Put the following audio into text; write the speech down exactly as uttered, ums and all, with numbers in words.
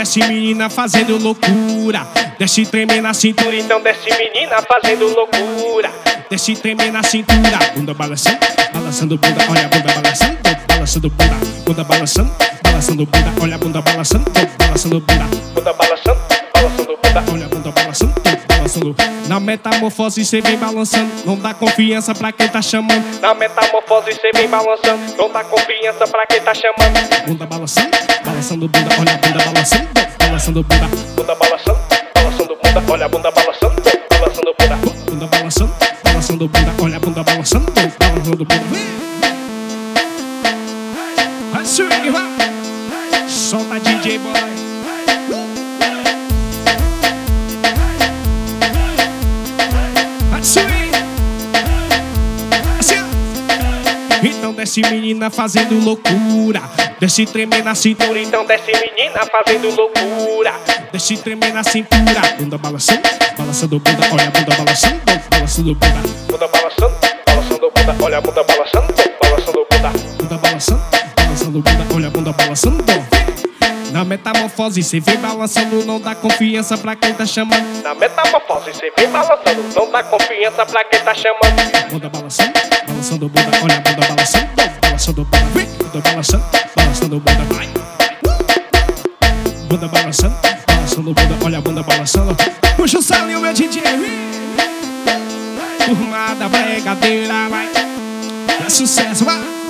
desce menina fazendo loucura. Desce tremer na cintura, então desce menina fazendo loucura. Desce tremer na cintura, bunda balançando, balançando bunda, olha a bunda balançando, balançando bunda, bunda balançando, balançando bunda, olha a bunda balançando, balançando bunda, bunda balançando, balançando bunda, olha a bunda balançando, balançando. Na metamorfose cê vem balançando, não dá confiança pra quem tá chamando. Na metamorfose cê vem balançando, não dá confiança pra quem tá chamando. Bunda balançando, balançando bunda, olha a bunda balançando, balançando bunda, bunda balançando, balançando bunda, olha a bunda balançando, balançando bunda, bunda balançando, balançando bunda, olha a bunda balançando, balançando bunda. Vai swing, vai, solta D J boy. Então desce menina fazendo loucura. Desce tremer na cintura, então desce menina fazendo loucura. Desce tremer na cintura, bunda balançando, balançando bunda, olha a bunda balançando, balançando bunda, bunda balançando, balançando bunda, olha a bunda balançando, balançando bunda, bunda balançando, balançando bunda, olha a bunda balançando. Na metamorfose cê vem balançando, não dá confiança pra quem tá chamando. Na metamorfose cê vem balançando, não dá confiança pra quem tá chamando. Bunda balançando, balançando bunda, olha a bunda balançando, balançando bunda, bunda balançando, balançando bunda, vai. Bunda balançando, balançando bunda, olha a bunda balançando. Puxa o salinho, meu D J. Turma da bregadeira, vai. É sucesso, vai.